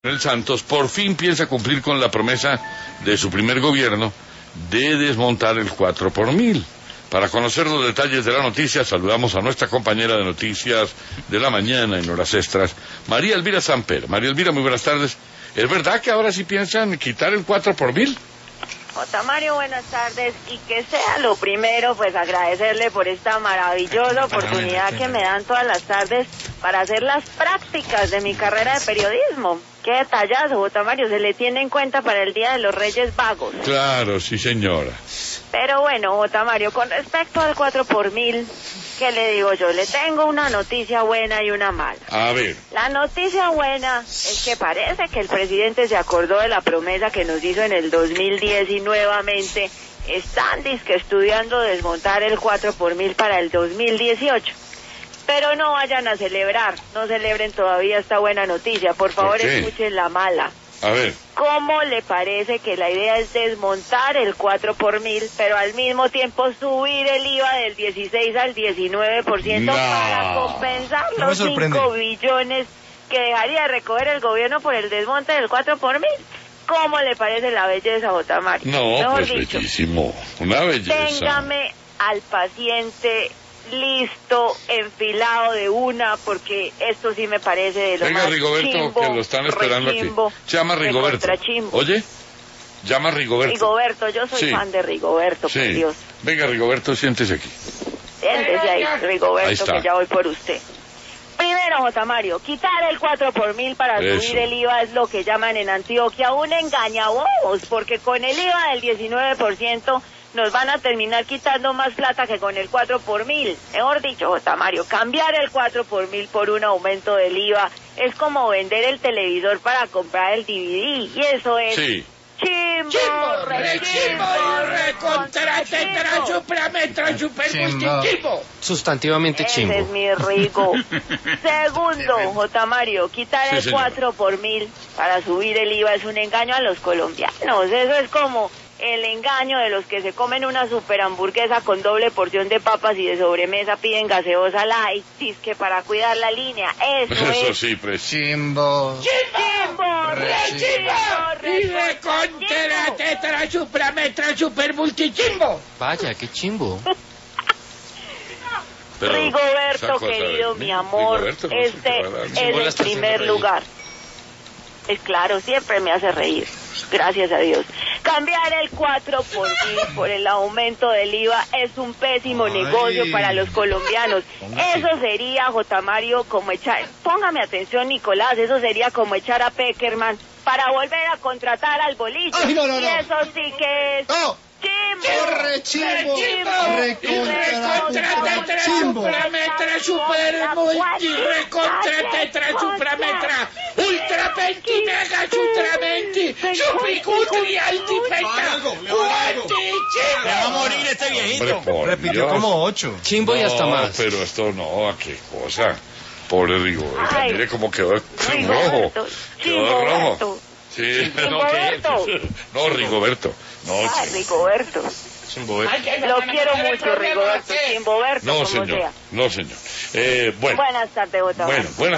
El Santos por fin piensa cumplir con la promesa de su primer gobierno de desmontar el 4x1000. Para conocer los detalles de la noticia, saludamos a nuestra compañera de Noticias de la Mañana en Horas Extras, María Elvira Samper. María Elvira, muy buenas tardes. ¿Es verdad que ahora sí piensan quitar el 4x1000? Otamario, buenas tardes, y que sea lo primero, pues agradecerle por esta maravillosa oportunidad que me dan todas las tardes para hacer las prácticas de mi carrera de periodismo. Qué detallazo, Otamario, se le tiene en cuenta para el Día de los Reyes Vagos. Claro, sí señora. Pero bueno, Otamario, con respecto al 4x1000, ¿qué le digo yo? Le tengo una noticia buena y una mala. A ver. La noticia buena es que parece que el presidente se acordó de la promesa que nos hizo en el 2010 y nuevamente están dizque estudiando desmontar el 4x1000 para el 2018. Pero no vayan a celebrar, no celebren todavía esta buena noticia, por favor escuchen la mala. A ver. ¿Cómo le parece que la idea es desmontar el 4x1000, pero al mismo tiempo subir el IVA del 16 al 19% para compensar los 5 billones que dejaría de recoger el gobierno por el desmonte del 4x1000? ¿Cómo le parece la belleza, Otamario? No, pues bellísimo, una belleza. Téngame al paciente listo, enfilado de una, porque esto sí me parece de lo Venga, más Rigoberto, chimbo, que lo están esperando rechimbo, aquí. Llama Rigoberto. Oye, llama Rigoberto. Rigoberto, yo soy fan de Rigoberto, por Dios. Venga, Rigoberto, siéntese aquí. Siéntese ahí, Rigoberto, ahí que ya voy por usted. Primero, Otamario, quitar el 4x1000 para subir el IVA es lo que llaman en Antioquia un engañabobos, porque con el IVA del 19% nos van a terminar quitando más plata que con el 4x1000. Mejor dicho, Otamario, cambiar el 4x1000 por un aumento del IVA es como vender el televisor para comprar el DVD, y eso es chimbo, recontra, tetra, suprametra, supergustitivo. Sustantivamente chimbo. Ese es mi Rigo. Segundo, Otamario, quitar el 4x1000 para subir el IVA es un engaño a los colombianos. Eso es como el engaño de los que se comen una super hamburguesa con doble porción de papas y de sobremesa piden gaseosa light, que para cuidar la línea. Eso sí, pues. Chimbo. Y recontra, tetra, suprametra, supermultichimbo. Vaya, qué chimbo. Pero, Rigoberto, querido, mi amor, este es el primer lugar. Es claro, siempre me hace reír, gracias a Dios. Cambiar el 4x1000 por el aumento del IVA es un pésimo negocio para los colombianos. Eso sería, Otamario, como echar... Póngame atención, Nicolás, eso sería como echar a Peckerman para volver a contratar al boliche. Ay, no. Y eso sí que es... Chimbo, recontra, tetra, suprametra, supermulti, recontra, tetra, suprametra, ultra, penti, mega, ultramenti, supicutri, altipenta, se va a morir este viejito. Hombre, repitió como 8. Chimbo y hasta más. Pero esto no, qué cosa. Pobre Rigoberto, mire cómo quedó rojo. Quedó rojo. Sí, no, Rigoberto. Rigoberto. Lo quiero mucho, Rigoberto. Chimboberto, No, señor. sea. No, señor. Bueno. Buenas tardes, Otávio. Buenas